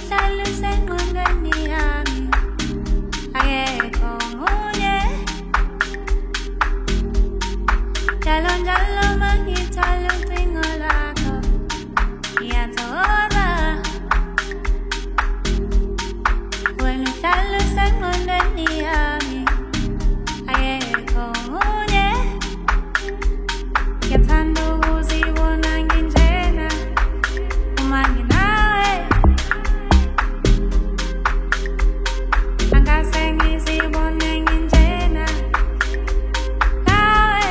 uhlala usengqondweni yami, akekho omunye. Njalo njalo mangithwala ucingo lwakho, ngiyathokoza. Wena uhlala usengqondweni yami, akekho omunye. Ngiyathanda ukuzibona nginjena uma nginawe, angase ngizibone nginjena nawe.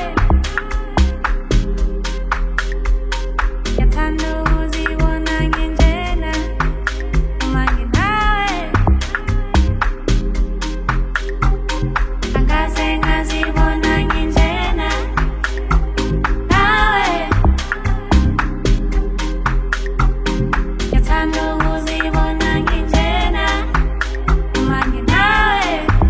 Ngiyathanda ukuzibona nginjena uma nginawe, angase ngazibona nginjena nawe. Ngiyathanda ukuzibona nginjena uma nginawe.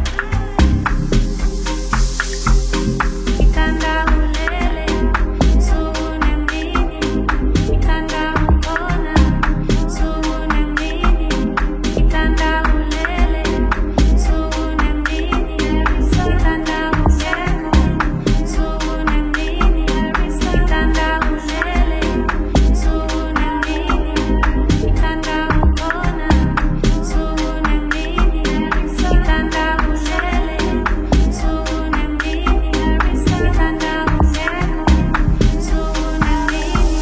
Ngithanda ulele usuku nemini, ngithanda ukubona usuku nemini, ngithanda ulele usuku nemini, ngithanda ungekho usuku nemini, ngithanda ulele usuku nemini, ngithanda ukubona usuku nemini, ngithanda ulele usuku nemini, ngithanda ungekho usuku nemini.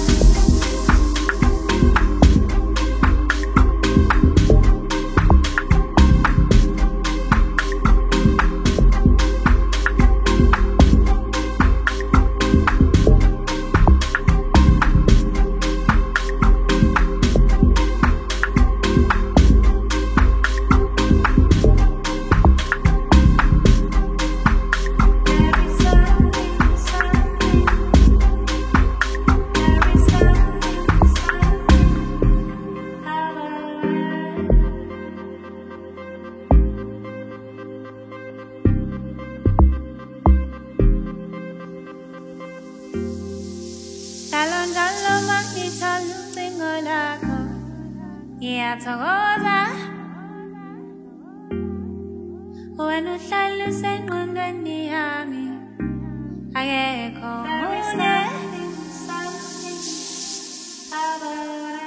Njalo njalo mangithwala ucingo lwakho, ngiyathokoza. Wena uhlala usengqondweni yami, akekho omunye.